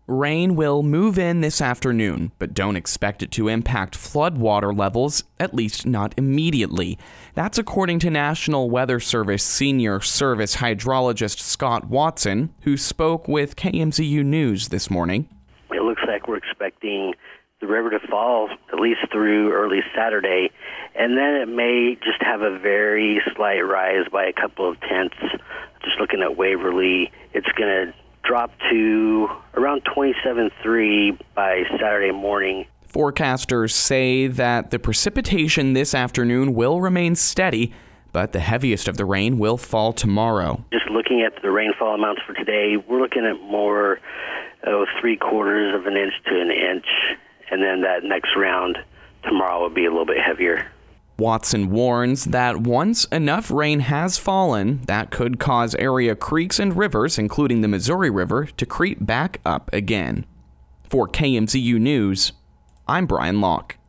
Rain will move in this afternoon, but don't expect it to impact floodwater levels, at least not immediately. That's according to National Weather Service Senior Service Hydrologist Scott Watson, who spoke with KMZU News this morning. It looks like we're expecting the river to fall at least through early Saturday, and then it may just have a very slight rise by a couple of tenths. Just looking at Waverly, it's going to drop to around 27.3 by Saturday morning. Forecasters say that the precipitation this afternoon will remain steady, but the heaviest of the rain will fall tomorrow. Just looking at the rainfall amounts for today, we're looking at more 3/4 of an inch to an inch, and then that next round tomorrow will be a little bit heavier. Watson warns that once enough rain has fallen, that could cause area creeks and rivers, including the Missouri River, to creep back up again. For KMZU News, I'm Brian Locke.